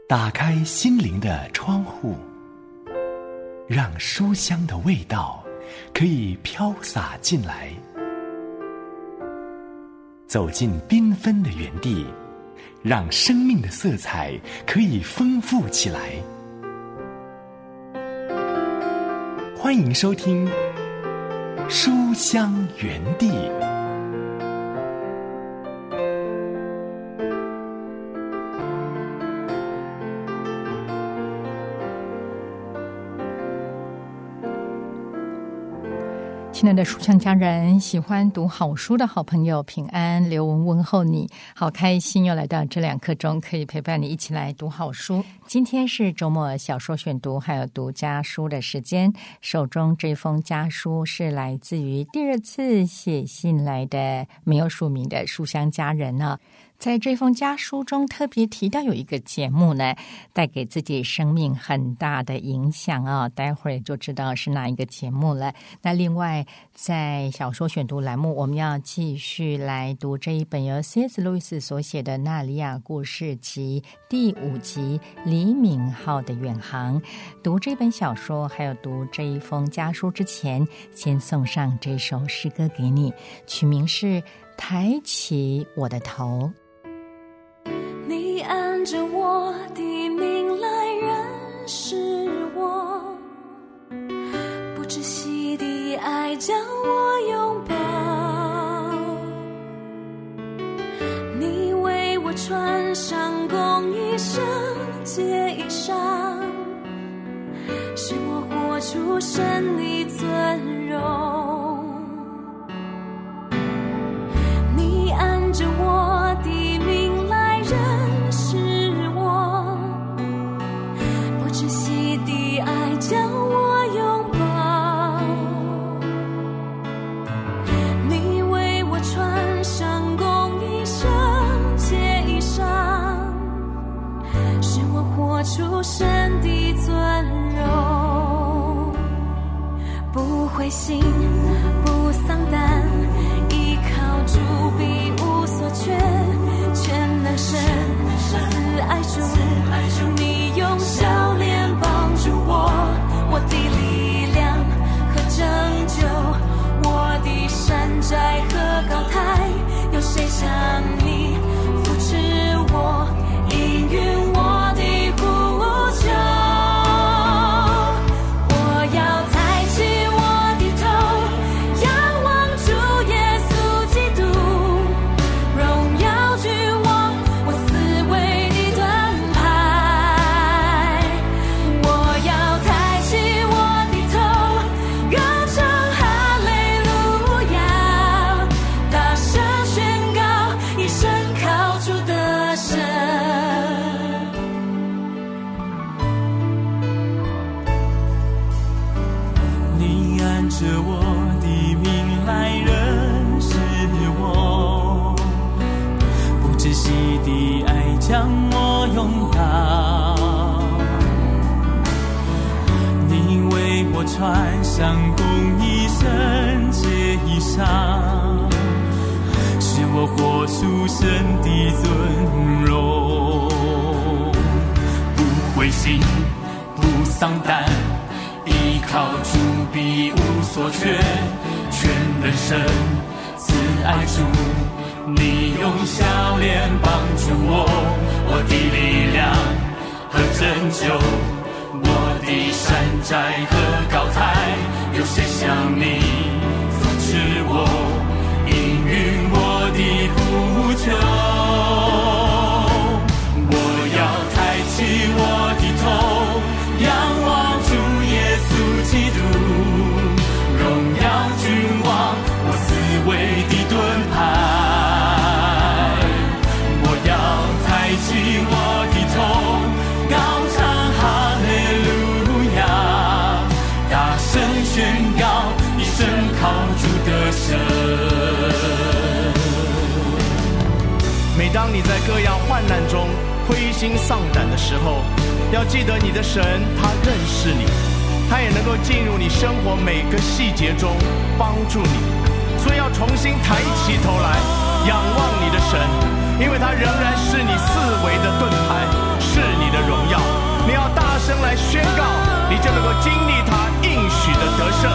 打开心灵的窗户，让书香的味道可以飘洒进来。走进缤纷的园地，让生命的色彩可以丰富起来。欢迎收听书香园地。 亲爱的书香家人，喜欢读好书的好朋友，平安，刘文问候你，好开心又来到这2刻钟，可以陪伴你一起来读好书。今天是周末小说选读还有读家书的时间，手中这封家书是来自于第2次写信来的没有署名的书香家人呢。在这封家书中特别提到有一个节目呢，带给自己生命很大的影响啊，待会儿就知道是哪一个节目了。那另外在小说选读栏目，我们要继续来读这一本由 C.S. 路易斯所写的《纳利亚故事集》第5集李敏镐的远航。读这本小说还有读这一封家书之前，先送上这首诗歌给你，曲名是抬起我的头。 你按着我的名来认识我，不窒息的爱将我拥抱，你为我穿上公义圣洁衣裳，使我活出神的尊荣。你按着我的名来认识我，不窒息的爱将我拥抱，你为我穿上公义圣洁衣裳，使我活出神的尊荣。不灰心不丧胆，依靠主必无所缺，全能神慈爱主，你用笑脸帮助我，我的力量和拯救，我的山寨和高台，有谁像你扶持我，应允我的呼求。将我拥抱，你为我穿上公义圣洁衣裳，使我活出神的尊荣。不灰心不丧胆，依靠主必无所缺，全能神慈爱主，你用笑脸帮助我，我的力量和拯救，我的山寨和高台，有谁像你扶持我，应允我的呼求。我要抬起我的头，仰望主耶稣基督，荣耀君王，我思维的盾牌。起我的头，高唱哈利路亚，大声宣告一声靠主的神。 每当你在各样患难中灰心丧胆的时候，要记得你的神他认识你，他也能够进入你生活每个细节中帮助你，所以要重新抬起头来仰望你的神，因为他仍然是你四围的盾牌，是你的荣胜。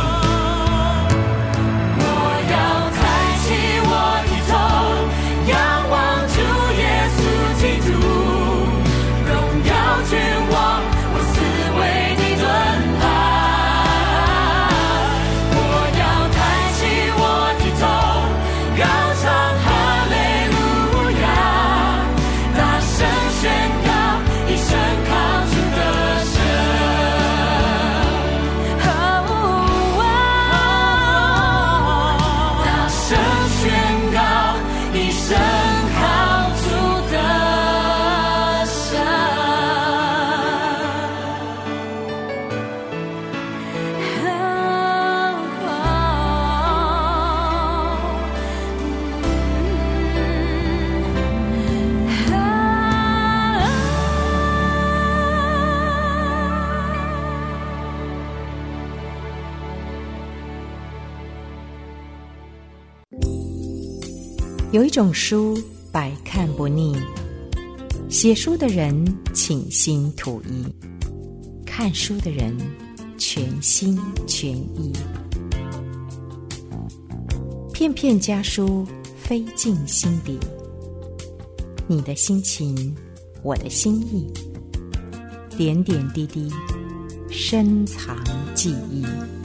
有一种书百看不腻，写书的人倾心吐意，看书的人全心全意。片片家书飞进心底，你的心情，我的心意，点点滴滴深藏记忆。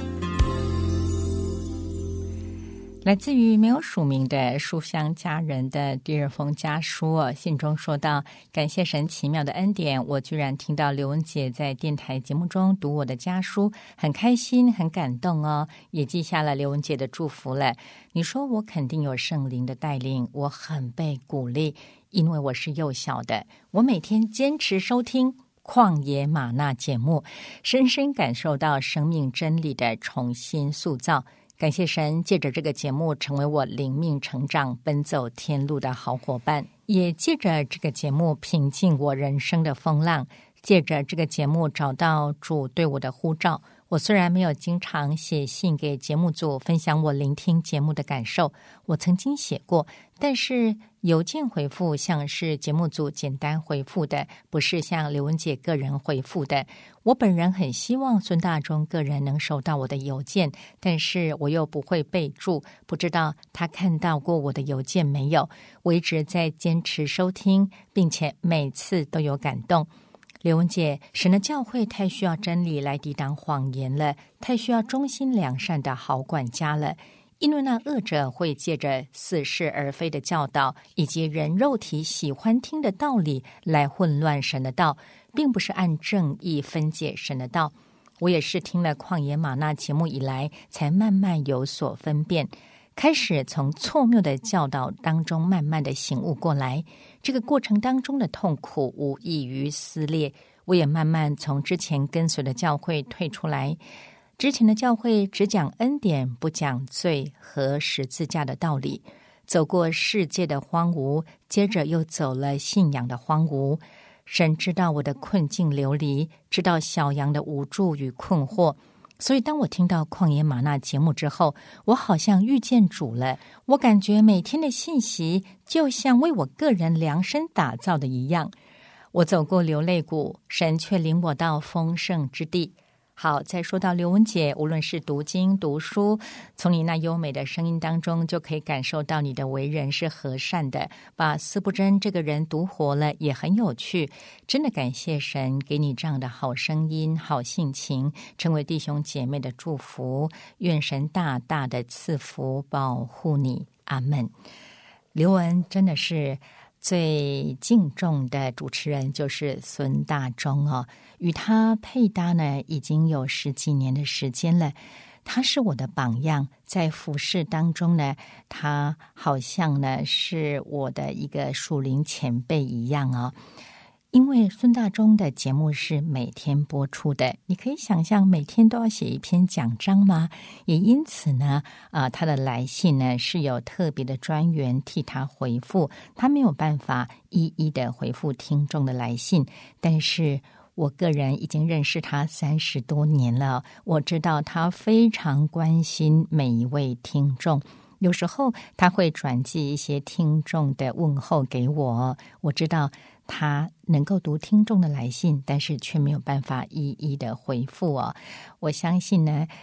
来自于没有署名的书香家人的第二封家书，信中说到，感谢神奇妙的恩典，我居然听到刘文姐在电台节目中读我的家书，很开心很感动哦，也记下了刘文姐的祝福了。你说我肯定有圣灵的带领，我很被鼓励，因为我是幼小的，我每天坚持收听旷野吗哪节目，深深感受到生命真理的重新塑造。感谢神，借着这个节目成为我灵命成长奔走天路的好伙伴，也借着这个节目平静我人生的风浪，借着这个节目找到主对我的呼召。我虽然没有经常写信给节目组分享我聆听节目的感受，我曾经写过，但是邮件回复像是节目组简单回复的，不是像刘文姐个人回复的。我本人很希望孙大中个人能收到我的邮件，但是我又不会备注，不知道他看到过我的邮件没有。我一直在坚持收听，并且每次都有感动。刘文姐，神的教会太需要真理来抵挡谎言了，太需要忠心良善的好管家了。因为那恶者会借着似是而非的教导，以及人肉体喜欢听的道理来混乱神的道，并不是按正义分解神的道。我也是听了旷野吗哪节目以来，才慢慢有所分辨，开始从错谬的教导当中慢慢的醒悟过来。这个过程当中的痛苦无异于撕裂，我也慢慢从之前跟随的教会退出来。之前的教会只讲恩典，不讲罪和十字架的道理，走过世界的荒芜，接着又走了信仰的荒芜。神知道我的困境流离，知道小羊的无助与困惑，所以当我听到旷野吗哪节目之后，我好像遇见主了。我感觉每天的信息就像为我个人量身打造的一样。我走过流泪谷，神却领我到丰盛之地。好，再说到刘文姐，无论是读经读书，从你那优美的声音当中就可以感受到你的为人是和善的，把司布真这个人读活了，也很有趣。真的感谢神给你这样的好声音好性情，成为弟兄姐妹的祝福。愿神大大的赐福保护你，阿们。刘文真的是最敬重的主持人，就是孙大中哦，与他配搭呢已经有10几年的时间了。他是我的榜样，在服事当中呢，他好像呢是我的一个属灵前辈一样哦。因为孙大中的节目是每天播出的，你可以想象每天都要写一篇讲章吗？也因此呢，他的来信呢是有特别的专员替他回复，他没有办法一一的回复听众的来信，但是我个人已经认识他30多年了，我知道他非常关心每一位听众。有时候他会转寄一些听众的问候给我，我知道他能够读听众的来信，但是却没有办法一一的回复哦。我相信呢，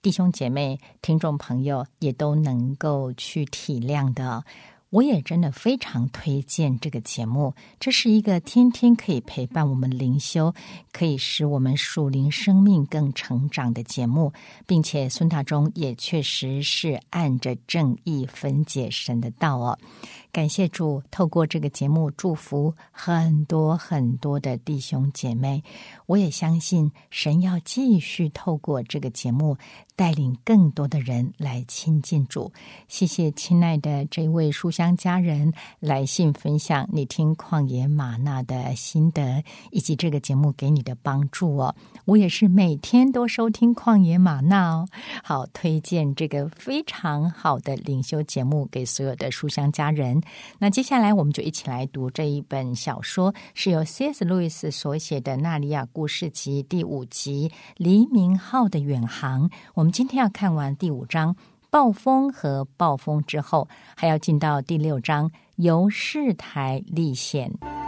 弟兄姐妹、听众朋友也都能够去体谅的。我也真的非常推荐这个节目，这是一个天天可以陪伴我们灵修，可以使我们属灵生命更成长的节目，并且孙大中也确实是按着正义分解神的道哦。感谢主，透过这个节目祝福很多很多的弟兄姐妹。我也相信神要继续透过这个节目带领更多的人来亲近主。谢谢亲爱的这位书香家人来信分享你听旷野吗哪的心得，以及这个节目给你的帮助哦。我也是每天都收听旷野吗哪哦，好推荐这个非常好的灵修节目给所有的书香家人。那接下来我们就一起来读这一本小说，是由 C.S. 路易斯所写的《纳尼亚故事集》第5集《黎明号的远航》。我们今天要看完第5章暴风和暴风之后，还要进到第6章由世台历险。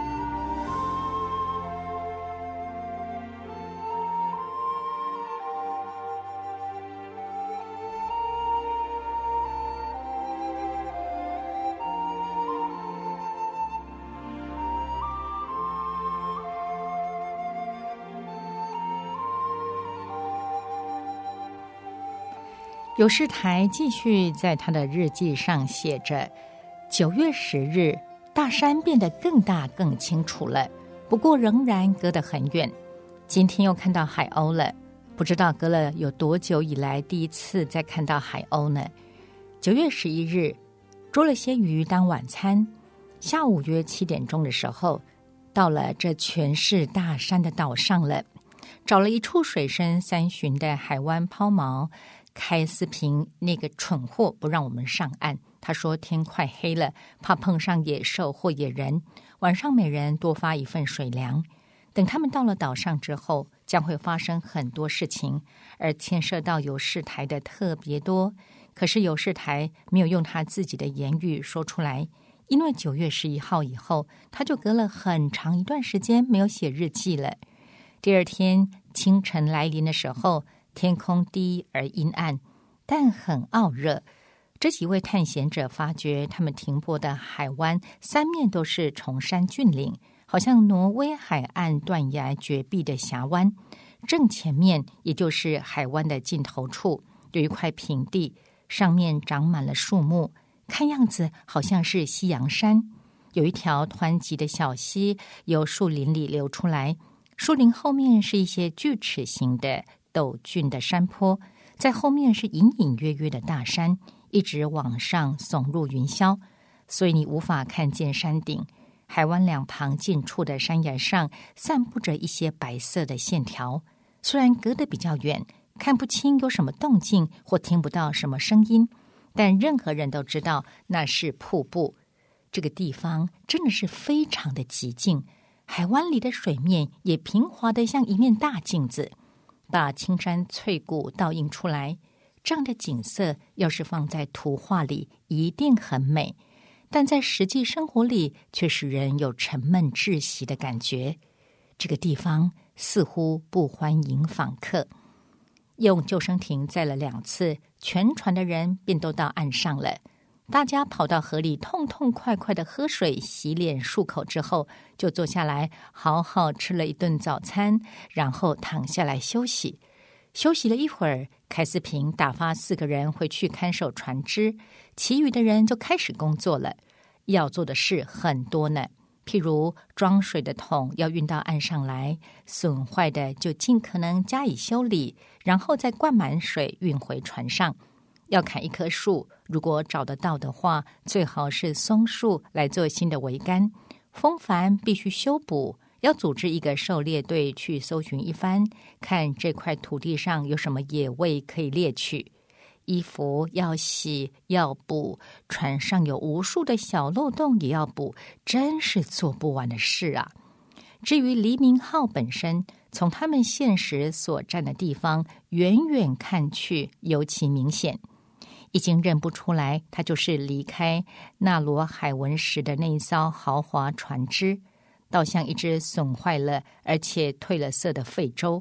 有世台继续在他的日记上写着：9月10日，大山变得更大更清楚了，不过仍然隔得很远。今天又看到海鸥了，不知道隔了有多久以来第一次再看到海鸥呢。9月11日，捉了些鱼当晚餐。下午约7点钟的时候，到了这全是大山的岛上了，找了一处水深3寻的海湾抛锚。开斯平那个蠢货不让我们上岸，他说天快黑了，怕碰上野兽或野人，晚上每人多发1份水粮。等他们到了岛上之后，将会发生很多事情，而牵涉到有世台的特别多。可是有世台没有用他自己的言语说出来，因为9月11号以后，他就隔了很长一段时间没有写日记了。第二天清晨来临的时候，天空低而阴暗，但很傲热。这几位探险者发觉他们停泊的海湾3面都是崇山峻岭，好像挪威海岸断崖绝壁的峡湾。正前面，也就是海湾的尽头处，有一块平地，上面长满了树木，看样子好像是西洋山。有一条湍急的小溪由树林里流出来，树林后面是一些锯齿形的陡峻的山坡，在后面是隐隐约约的大山，一直往上耸入云霄，所以你无法看见山顶。海湾两旁近处的山崖上散布着一些白色的线条，虽然隔得比较远，看不清有什么动静或听不到什么声音，但任何人都知道那是瀑布。这个地方真的是非常的寂静，海湾里的水面也平滑得像一面大镜子，把青山翠谷倒映出来。这样的景色要是放在图画里一定很美，但在实际生活里却使人有沉闷窒息的感觉。这个地方似乎不欢迎访客。用救生艇载了2次，全船的人便都到岸上了。大家跑到河里痛痛快快的喝水、洗脸、漱口之后，就坐下来好好吃了一顿早餐，然后躺下来休息。休息了一会儿，凯斯平打发4个人回去看守船只，其余的人就开始工作了。要做的事很多呢，譬如装水的桶要运到岸上来，损坏的就尽可能加以修理，然后再灌满水运回船上。要砍一棵树，如果找得到的话，最好是松树来做新的桅杆。风帆必须修补，要组织一个狩猎队去搜寻一番，看这块土地上有什么野味可以猎取。衣服要洗要补，船上有无数的小漏洞也要补，真是做不完的事啊。至于黎明号本身，从他们现时所站的地方远远看去尤其明显，已经认不出来它就是离开纳罗海文时的那一艘豪华船只，倒像一只损坏了而且褪了色的废舟，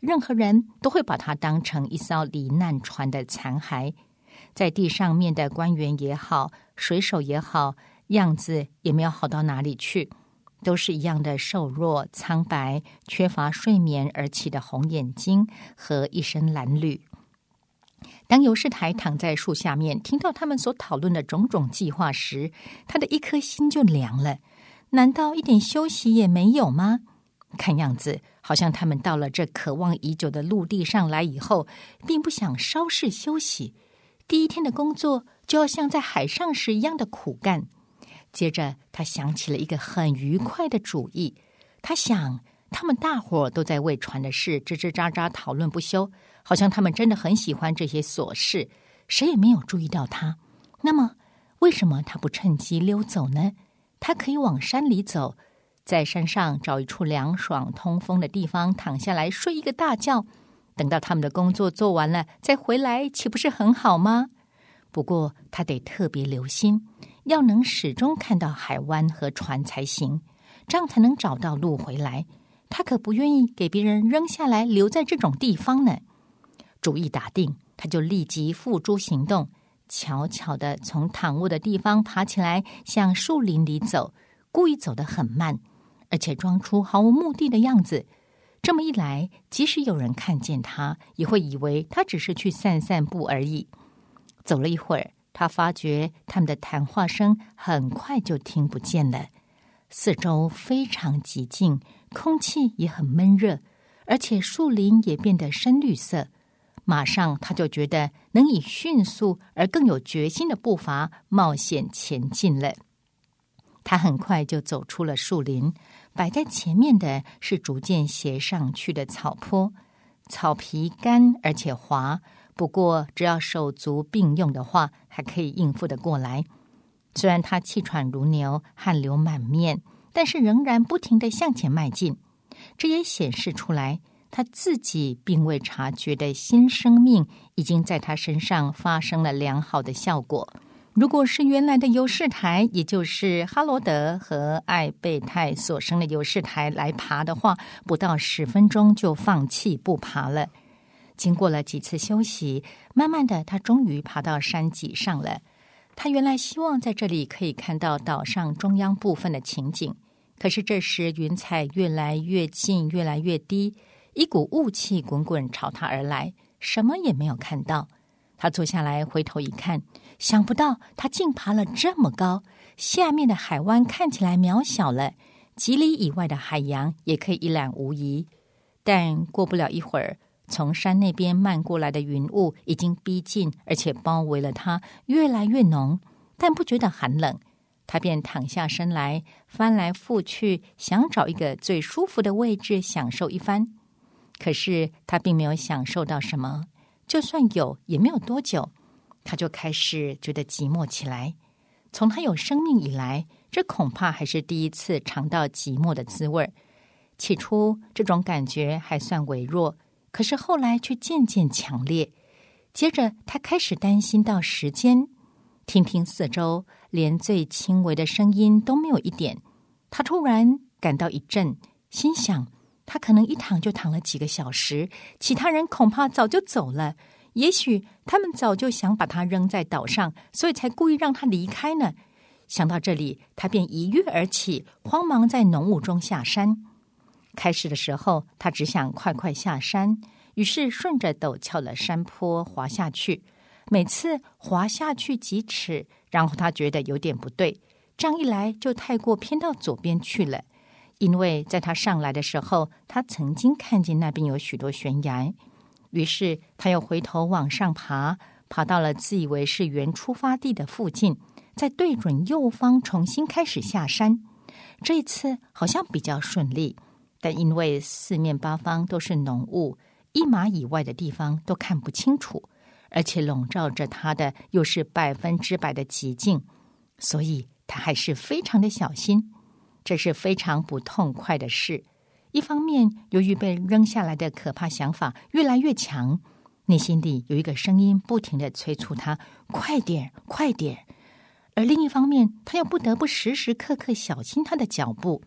任何人都会把它当成一艘罹难船的残骸。在地上面的官员也好，水手也好，样子也没有好到哪里去，都是一样的瘦弱、苍白，缺乏睡眠而起的红眼睛和一身褴褛。当尤士台躺在树下面，听到他们所讨论的种种计划时，他的一颗心就凉了。难道一点休息也没有吗？看样子好像他们到了这渴望已久的陆地上来以后，并不想稍事休息，第一天的工作就要像在海上时一样的苦干。接着他想起了一个很愉快的主意，他想他们大伙都在为船的事吱吱喳喳讨论不休，好像他们真的很喜欢这些琐事，谁也没有注意到他。那么为什么他不趁机溜走呢？他可以往山里走，在山上找一处凉爽通风的地方躺下来睡一个大觉，等到他们的工作做完了再回来，岂不是很好吗？不过他得特别留心，要能始终看到海湾和船才行，这样才能找到路回来。他可不愿意给别人扔下来留在这种地方呢。主意打定，他就立即付诸行动，悄悄地从躺卧的地方爬起来，向树林里走，故意走得很慢，而且装出毫无目的的样子。这么一来，即使有人看见他，也会以为他只是去散散步而已。走了一会儿，他发觉他们的谈话声很快就听不见了，四周非常寂静，空气也很闷热，而且树林也变得深绿色。马上他就觉得能以迅速而更有决心的步伐冒险前进了。他很快就走出了树林，摆在前面的是逐渐斜上去的草坡，草皮干而且滑，不过只要手足并用的话，还可以应付得过来。虽然他气喘如牛，汗流满面，但是仍然不停地向前迈进。这也显示出来，他自己并未察觉的新生命已经在他身上发生了良好的效果。如果是原来的尤士台，也就是哈罗德和艾贝泰所生的尤士台来爬的话，不到10分钟就放弃不爬了。经过了几次休息，慢慢的他终于爬到山脊上了。他原来希望在这里可以看到岛上中央部分的情景，可是这时云彩越来越近，越来越低，一股雾气滚滚朝他而来，什么也没有看到。他坐下来回头一看，想不到他竟爬了这么高，下面的海湾看起来渺小了，几里以外的海洋也可以一览无遗。但过不了一会儿，从山那边漫过来的云雾已经逼近，而且包围了他，越来越浓，但不觉得寒冷。他便躺下身来，翻来覆去，想找一个最舒服的位置享受一番。可是他并没有享受到什么，就算有也没有多久，他就开始觉得寂寞起来。从他有生命以来，这恐怕还是第一次尝到寂寞的滋味。起初这种感觉还算微弱，可是后来却渐渐强烈。接着他开始担心到时间，听听四周，连最轻微的声音都没有一点。他突然感到一震，心想他可能一躺就躺了几个小时，其他人恐怕早就走了，也许他们早就想把他扔在岛上，所以才故意让他离开呢。想到这里，他便一跃而起，慌忙在浓雾中下山。开始的时候，他只想快快下山，于是顺着陡峭的山坡滑下去。每次滑下去几尺，然后他觉得有点不对，这样一来就太过偏到左边去了。因为在他上来的时候，他曾经看见那边有许多悬崖，于是他又回头往上爬，爬到了自以为是原出发地的附近，再对准右方重新开始下山。这一次好像比较顺利，但因为四面八方都是浓雾，1码以外的地方都看不清楚，而且笼罩着他的又是100%的寂静，所以他还是非常的小心。这是非常不痛快的事。一方面，由于被扔下来的可怕想法越来越强，内心里有一个声音不停地催促他快点快点，而另一方面，他又不得不时时刻刻小心他的脚步。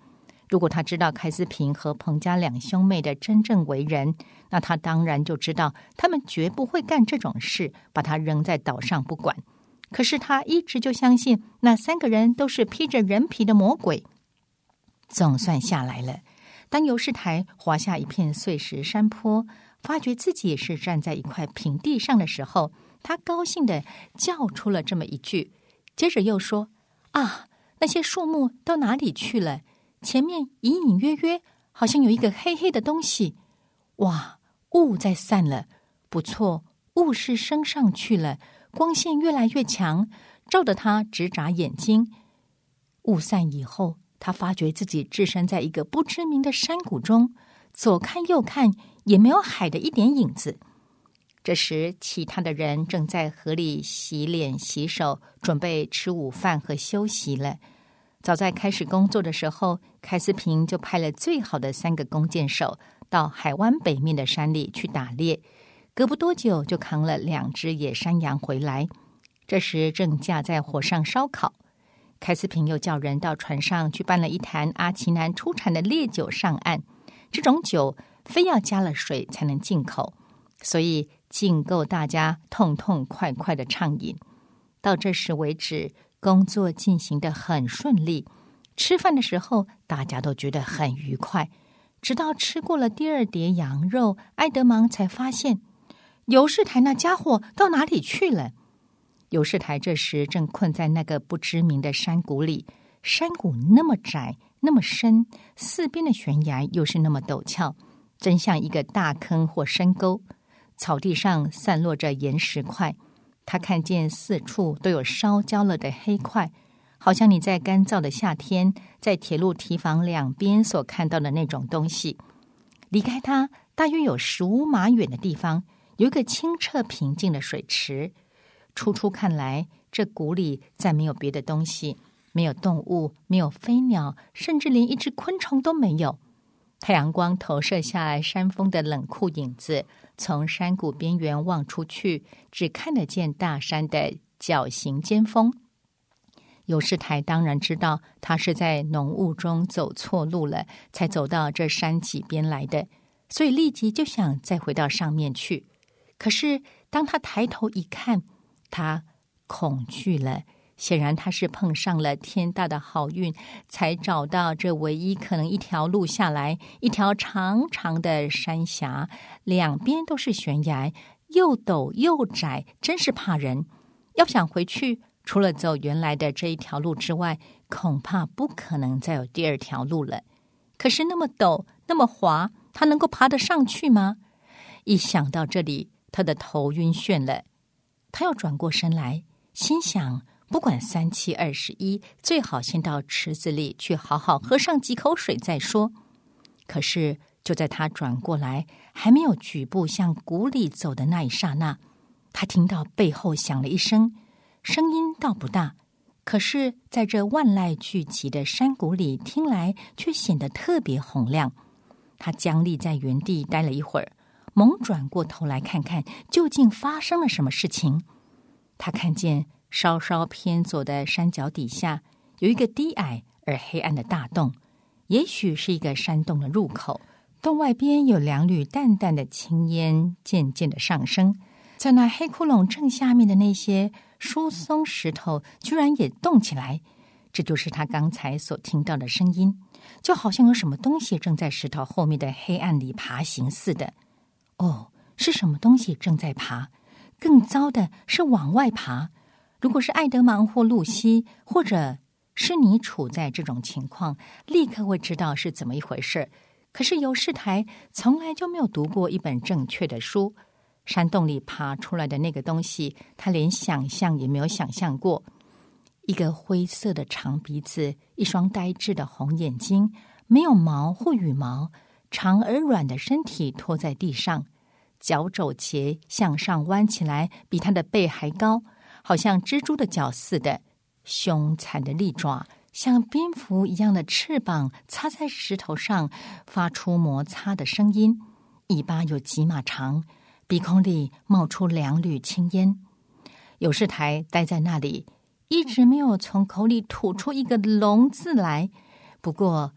如果他知道开思平和彭家两兄妹的真正为人，那他当然就知道他们绝不会干这种事，把他扔在岛上不管。可是他一直就相信那3个人都是披着人皮的魔鬼。总算下来了，当尤世台滑下一片碎石山坡，发觉自己是站在一块平地上的时候，他高兴地叫出了这么一句，接着又说：啊，那些树木到哪里去了？前面隐隐约约好像有一个黑黑的东西。哇，雾在散了，不错，雾是升上去了，光线越来越强，照得他直眨眼睛。雾散以后，他发觉自己置身在一个不知名的山谷中，左看右看也没有海的一点影子。这时其他的人正在河里洗脸洗手，准备吃午饭和休息了。早在开始工作的时候，开思平就派了最好的3个弓箭手到海湾北面的山里去打猎，隔不多久就扛了2只野山羊回来，这时正架在火上烧烤。开思平又叫人到船上去搬了一坛阿奇南出产的烈酒上岸，这种酒非要加了水才能进口，所以尽够大家痛痛快快的畅饮。到这时为止，工作进行得很顺利，吃饭的时候大家都觉得很愉快，直到吃过了第2碟羊肉，埃德芒才发现尤世台那家伙到哪里去了。尤世台这时正困在那个不知名的山谷里，山谷那么窄那么深，4边的悬崖又是那么陡峭，真像一个大坑或深沟。草地上散落着岩石块，他看见4处都有烧焦了的黑块，好像你在干燥的夏天在铁路堤防2边所看到的那种东西。离开它大约有15码远的地方，有一个清澈平静的水池。初初看来，这谷里再没有别的东西，没有动物，没有飞鸟，甚至连一只昆虫都没有。太阳光投射下来，山峰的冷酷影子从山谷边缘望出去，只看得见大山的角形尖峰。尤世台当然知道他是在浓雾中走错路了，才走到这山脊边来的，所以立即就想再回到上面去。可是当他抬头一看，他恐惧了。显然他是碰上了天大的好运，才找到这唯一可能一条路下来，一条长长的山峡，2边都是悬崖，又陡又窄，真是怕人。要想回去，除了走原来的这一条路之外，恐怕不可能再有第2条路了。可是那么陡那么滑，他能够爬得上去吗？一想到这里，他的头晕眩了。他又转过身来，心想不管3七21，最好先到池子里去好好喝上几口水再说。可是就在他转过来，还没有举步向谷里走的那一刹那，他听到背后响了一声，声音倒不大，可是在这万籁俱寂的山谷里听来却显得特别洪亮。他僵立在原地待了一会儿，猛转过头来看看究竟发生了什么事情。他看见稍稍偏左的山脚底下有一个低矮而黑暗的大洞，也许是一个山洞的入口。洞外边有2缕淡淡的青烟渐渐的上升，在那黑窟窿正下面的那些疏松石头居然也动起来，这就是他刚才所听到的声音，就好像有什么东西正在石头后面的黑暗里爬行似的。哦，是什么东西正在爬？更糟的是往外爬。如果是爱德芒或露西，或者是你处在这种情况，立刻会知道是怎么一回事。可是尤世台从来就没有读过一本正确的书，山洞里爬出来的那个东西，他连想象也没有想象过。一个灰色的长鼻子，一双呆滞的红眼睛，没有毛或羽毛，长而软的身体拖在地上，脚肘节向上弯起来，比他的背还高，好像蜘蛛的脚似的，凶残的利爪像蝙蝠一样的翅膀擦在石头上，发出摩擦的声音，尾巴有几码长，鼻孔里冒出2缕青烟。尤世台待在那里，一直没有从口里吐出一个龙字来。不过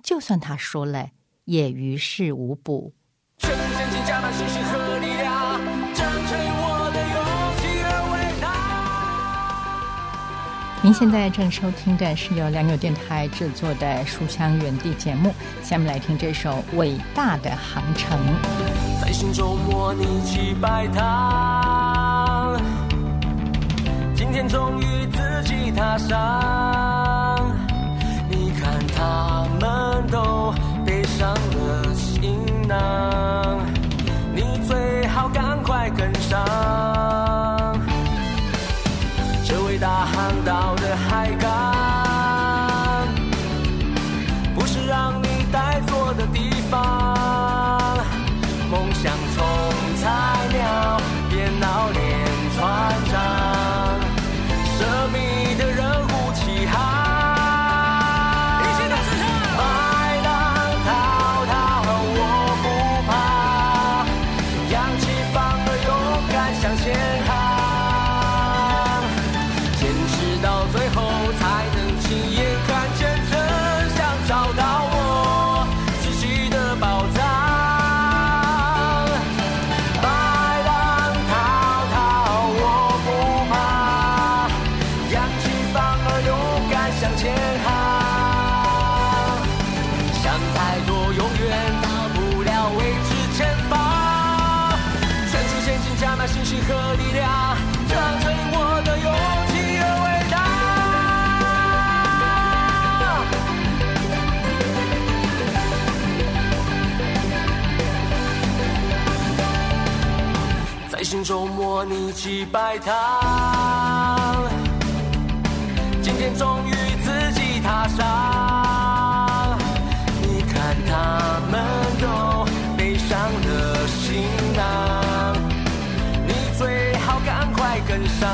就算他说了，也于事无补。 全部献尽，加满信心和力量，将成我的勇气而伟大。 您现在正收听的是由良友电台制作的书香园地节目，下面来听这首《伟大的航程》。 在心中模拟起摆荡，今天终于自己踏上。你看他们都背上了行囊，你最好赶快跟上。这伟大航道的海港，不是让你呆坐的地方。梦想从菜鸟变老练船长，神秘的人物起航。一起大声唱，麦浪滔滔我不怕，扬起帆儿勇敢向前航，坚持到最后才能亲眼看见真相，找到我自己的宝藏。信心和力量，将成我的勇气而伟大。在心中模拟起摆荡，今天终于自己踏上。你看他们都背上了行囊，最好赶快跟上。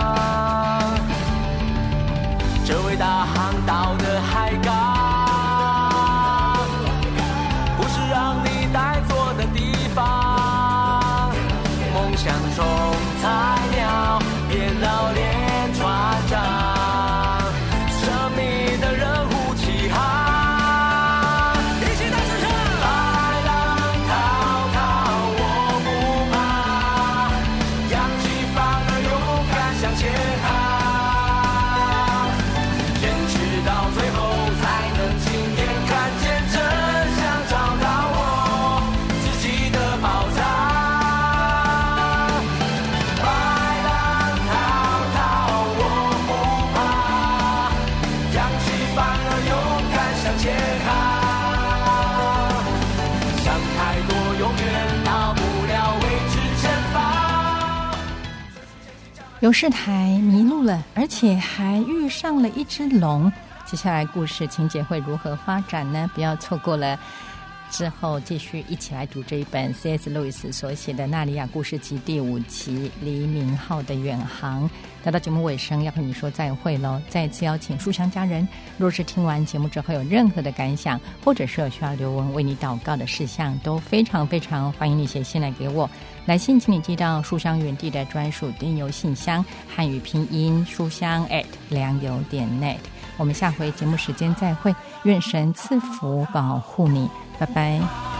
这伟大航道的海港，不是让你呆坐的地方。梦想从菜鸟变老练船长，神秘的人物起航。 勇士台迷路了，而且还遇上了一只龙。接下来故事情节会如何发展呢？不要错过了之后继续一起来读这一本 C.S. 路易斯所写的《纳利亚故事集》第5集《黎明号的远航》。来到节目尾声，要和你说再会喽！再次邀请书香家人，若是听完节目之后有任何的感想，或者是有需要留文为你祷告的事项，都非常非常欢迎你写信来给我。来信请你寄到书香园地的专属电邮信箱，汉语拼音书香良友.net。我们下回节目时间再会，愿神赐福保护你，拜拜。